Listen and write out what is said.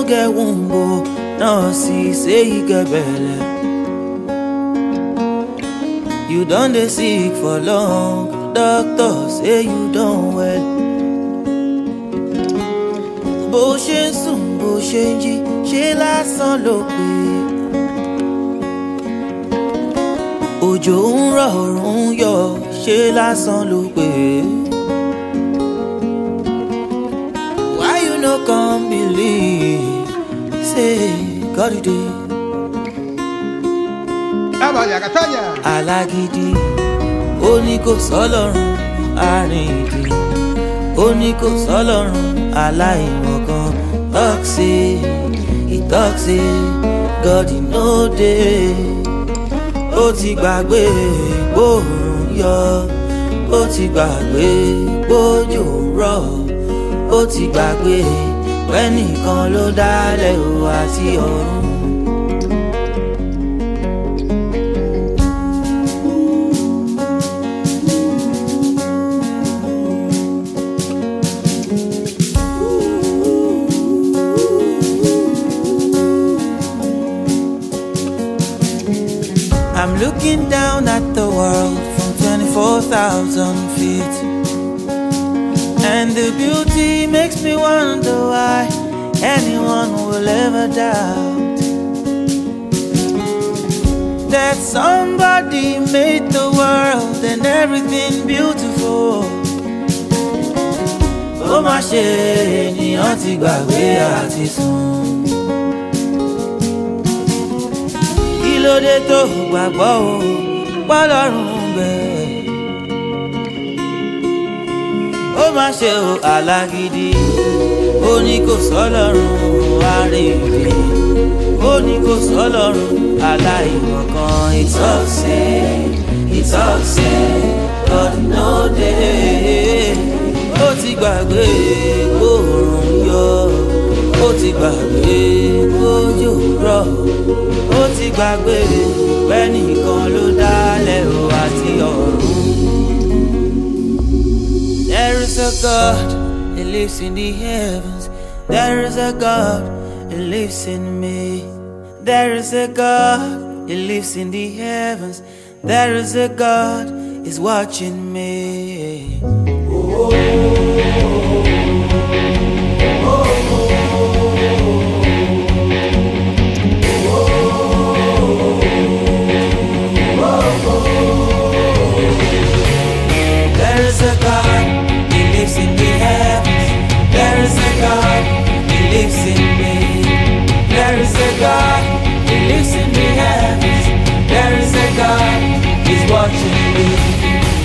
get wombo, no see say he get belle. You done dey sick for long, doctor say you done well. Bó ṣe ń sùn bó ṣe ń jí, ṣé lásán ló pé. Òjò ń rọ̀ òòrùn ń yọ, ṣé lásán ló pé. Why you no come believe, say God dey. Alágídí ó ní kò sọ́lọ́run àrìndì, ó ní kò sọ́lọ́run aláìmọ̀kan. He talk say God no dey. Ó ti gbàgbé bóòrùn yọ, ó ti gbàgbé bójò rọ̀, ó ti gbàgbé pẹ́nìkan ló dálẹ̀ o àti ọ̀run. I'm looking down at the world from 24,000 feet, and the beauty makes me wonder why anyone will ever doubt that somebody made the world and everything beautiful. Ó mà ṣe ènìyàn ti gbàgbé àti sùn. Lóde tó gbàgbọ́ o pọ́lọ́run bẹ̀. Ó má ṣe o alágídí, ó ní kò sọ́lọ́run àrègbè, ó ní kò sọ́lọ́run aláìmọ̀kan. He talk say God no dey. Ó ti gbàgbé bóòrùn yọ, ó ti gbàgbé bójò rọ̀, ó ti gbàgbé pẹ́nìkan ló dálẹ̀ o àti ọ̀run. There is a God who lives in the heavens. There is a God who lives in me. There is a God who lives in the heavens. There is a God who is watching me. There is a God, He lives in the heavens. There is a God, He lives in me. There is a God, He lives in the heavens. There is a God, He's watching me.